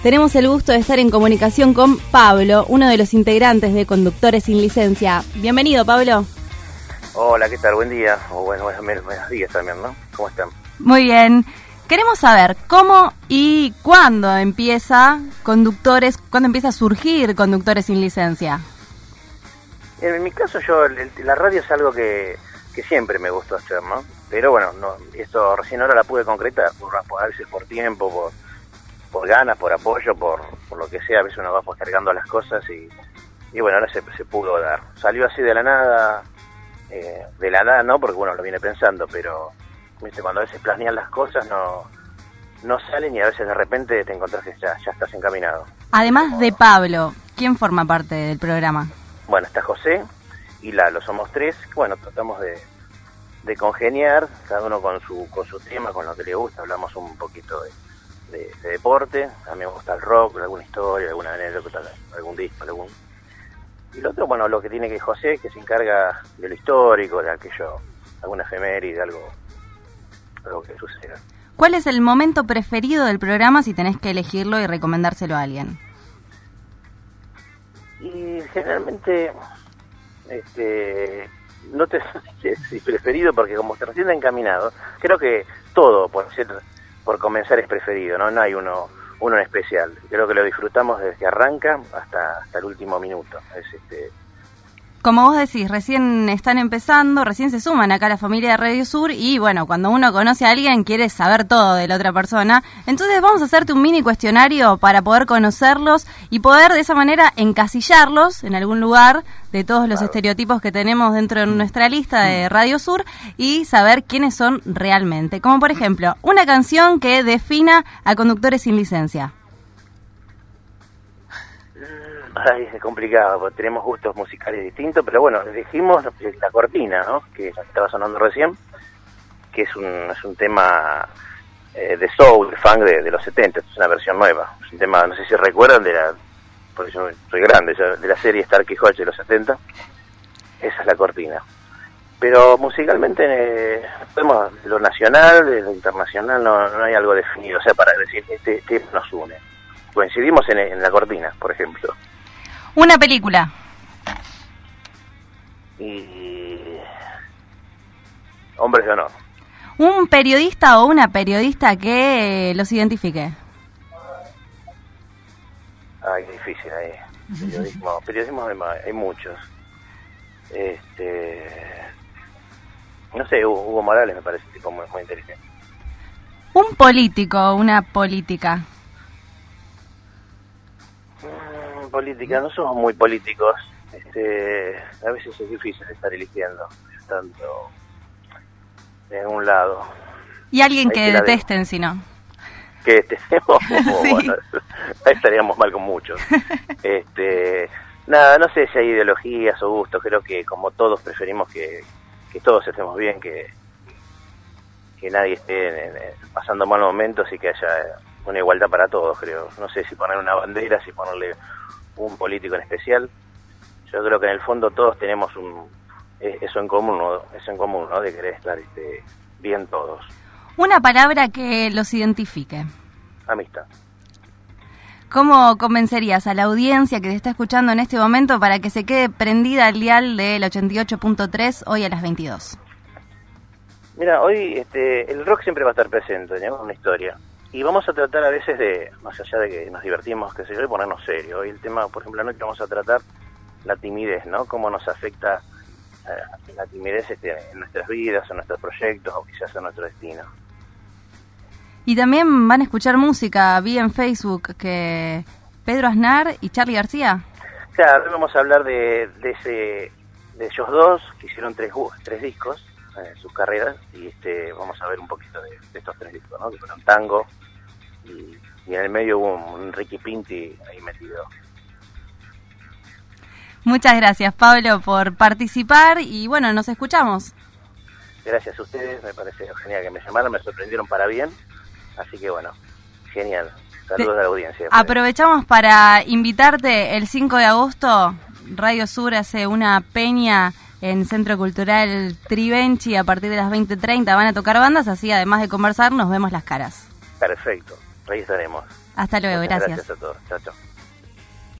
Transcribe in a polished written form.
Tenemos el gusto de estar en comunicación con Pablo, uno de los integrantes de Conductores sin Licencia. Bienvenido, Pablo. Hola, ¿qué tal? Buen día. O buenos días también, ¿no? ¿Cómo están? Muy bien. Queremos saber cómo y cuándo empieza a surgir Conductores sin Licencia. En mi caso, la radio es algo que siempre me gustó hacer, ¿no? Pero bueno, esto recién ahora la pude concretar, a veces por tiempo, por ganas, por apoyo, por lo que sea. A veces uno va postergando las cosas y bueno, ahora se pudo dar. Salió así de la nada no, porque bueno, lo viene pensando, pero ¿viste? Cuando a veces planean las cosas no salen y a veces de repente te encontrás que ya estás encaminado. Además de Pablo, ¿quién forma parte del programa? Bueno, está José y Lalo, somos tres. Bueno, tratamos de congeniar, cada uno con su tema, con lo que le gusta. Hablamos un poquito de deporte, a mí me gusta el rock, alguna historia, alguna anécdota, algún disco, Y lo otro, bueno, lo que tiene que José, que se encarga de lo histórico, de aquello, alguna efeméride, algo que suceda. ¿Cuál es el momento preferido del programa si tenés que elegirlo y recomendárselo a alguien? Y generalmente, no te sé si preferido, porque como te recién encaminado, creo que todo, por comenzar, es preferido, ¿no? No hay uno en especial. Creo que lo disfrutamos desde que arranca hasta el último minuto. Como vos decís, recién están empezando, recién se suman acá a la familia de Radio Sur y bueno, cuando uno conoce a alguien quiere saber todo de la otra persona. Entonces vamos a hacerte un mini cuestionario para poder conocerlos y poder de esa manera encasillarlos en algún lugar de todos los estereotipos que tenemos dentro de nuestra lista de Radio Sur y saber quiénes son realmente. Como por ejemplo, una canción que defina a Conductores sin Licencia. Ay, es complicado, porque tenemos gustos musicales distintos, pero bueno, elegimos la cortina, ¿no? Que estaba sonando recién, que es un tema de soul, de funk de los 70, es una versión nueva. Es un tema, no sé si recuerdan, porque yo soy grande, de la serie Starkey Hodge de los 70. Esa es la cortina. Pero musicalmente, de lo nacional, de lo internacional, no hay algo definido, o sea, para decir, este nos une. Coincidimos en la cortina, por ejemplo. Una película. Y Hombres de Honor. Un periodista o una periodista que los identifique. Ay, qué difícil ahí. Periodismo hay muchos. No sé, Hugo Morales me parece tipo muy inteligente. Un político o una política. Política, no somos muy políticos. A veces es difícil estar eligiendo tanto de un lado. Y alguien que detesten, si no. Que detestemos, Sí. Bueno, ahí estaríamos mal con muchos. Nada, no sé si hay ideologías o gustos. Creo que como todos preferimos que todos estemos bien, que nadie esté pasando malos momentos y que haya una igualdad para todos, creo. No sé si poner una bandera, si ponerle un político en especial. Yo creo que en el fondo todos tenemos eso en común, ¿no? De querer estar bien todos. Una palabra que los identifique. Amistad. ¿Cómo convencerías a la audiencia que te está escuchando en este momento para que se quede prendida al dial del 88.3 hoy a las 22? Mira, hoy el rock siempre va a estar presente, tenemos una historia. Y vamos a tratar a veces más allá de que nos divertimos, qué sé yo, de ponernos serio. Hoy el tema, por ejemplo, anoche vamos a tratar la timidez, ¿no? Cómo nos afecta la timidez en nuestras vidas, en nuestros proyectos o quizás en nuestro destino. Y también van a escuchar música, vi en Facebook que Pedro Aznar y Charly García. Claro, hoy vamos a hablar de ellos dos, que hicieron tres discos en sus carreras, y vamos a ver un poquito de estos tres discos, ¿no? Que fueron Tango, y en el medio hubo un Ricky Pinti ahí metido. Muchas gracias, Pablo, por participar y bueno, nos escuchamos. Gracias a ustedes, me parece genial que me llamaron, me sorprendieron para bien, así que bueno, genial. Saludos a la audiencia. Aprovechamos para invitarte el 5 de agosto, Radio Sur hace una peña en Centro Cultural Trivenchi a partir de las 20:30, van a tocar bandas, así además de conversar nos vemos las caras. Perfecto, ahí estaremos. Hasta luego, Muchas gracias. Gracias a todos. Chao, chao.